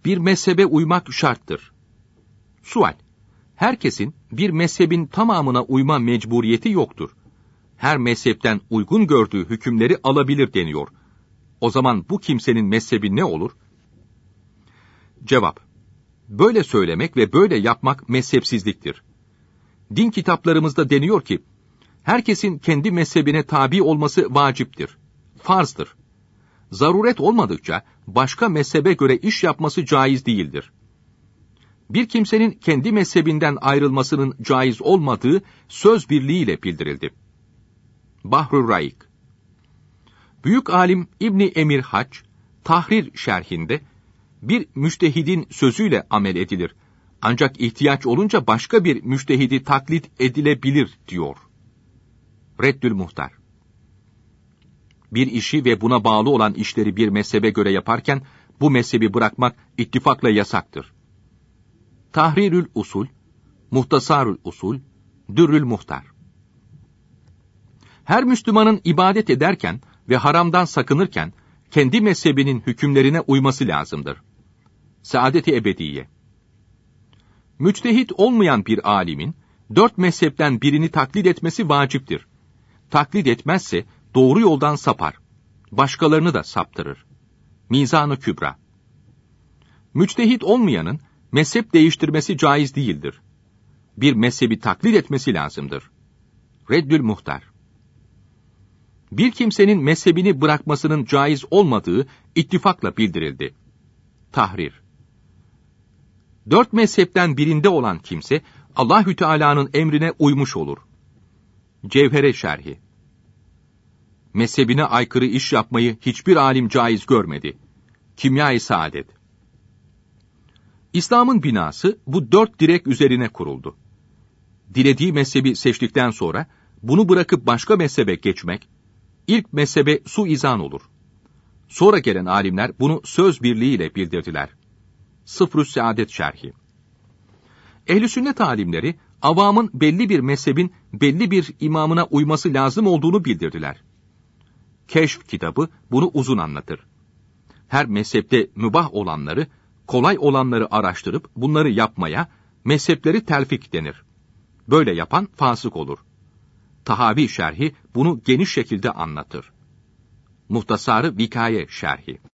bir mezhebe uymak şarttır. Sual: herkesin bir mezhebin tamamına uyma mecburiyeti yoktur. Her mezhepten uygun gördüğü hükümleri alabilir deniyor. O zaman bu kimsenin mezhebi ne olur? Cevap: böyle söylemek ve böyle yapmak mezhepsizliktir. Din kitaplarımızda deniyor ki, herkesin kendi mezhebine tabi olması vaciptir, farzdır. Zaruret olmadıkça başka mezhebe göre iş yapması caiz değildir. Bir kimsenin kendi mezhebinden ayrılmasının caiz olmadığı söz birliğiyle bildirildi. Bahr-ı Raik. Büyük alim İbni Emir Hac, Tahrir şerhinde, bir müçtehidin sözüyle amel edilir. Ancak ihtiyaç olunca başka bir müçtehidi taklit edilebilir diyor. Reddül Muhtar. Bir işi ve buna bağlı olan işleri bir mezhebe göre yaparken, bu mezhebi bırakmak ittifakla yasaktır. Tahrirül Usul, Muhtasarül Usul, Dürrül Muhtar. Her Müslümanın ibadet ederken ve haramdan sakınırken, kendi mezhebinin hükümlerine uyması lazımdır. Saadet-i Ebediye. Müçtehit olmayan bir alimin, 4 mezhepten birini taklit etmesi vaciptir. Taklit etmezse, doğru yoldan sapar. Başkalarını da saptırır. Mizan-ı Kübra. Müçtehit olmayanın, mezhep değiştirmesi caiz değildir. Bir mezhebi taklit etmesi lazımdır. Reddül Muhtar. Bir kimsenin mezhebini bırakmasının caiz olmadığı ittifakla bildirildi. Tahrir. 4 mezhepten birinde olan kimse, Allahü Teala'nın emrine uymuş olur. Cevhere şerhi. Mezhebine aykırı iş yapmayı hiçbir alim caiz görmedi. Kimya-i Saadet. İslam'ın binası bu 4 direk üzerine kuruldu. Dilediği mezhebi seçtikten sonra, bunu bırakıp başka mezhebe geçmek, ilk mezhebe suizan olur. Sonra gelen alimler bunu söz birliğiyle bildirdiler. Sıfr-ı Saadet şerhi. Ehl-i sünnet alimleri, avamın belli bir mezhebin belli bir imamına uyması lazım olduğunu bildirdiler. Keşf kitabı bunu uzun anlatır. Her mezhepte mübah olanları, kolay olanları araştırıp bunları yapmaya, mezhepleri telfik denir. Böyle yapan fasık olur. Tahavi şerhi bunu geniş şekilde anlatır. Muhtasarı Vikaye şerhi.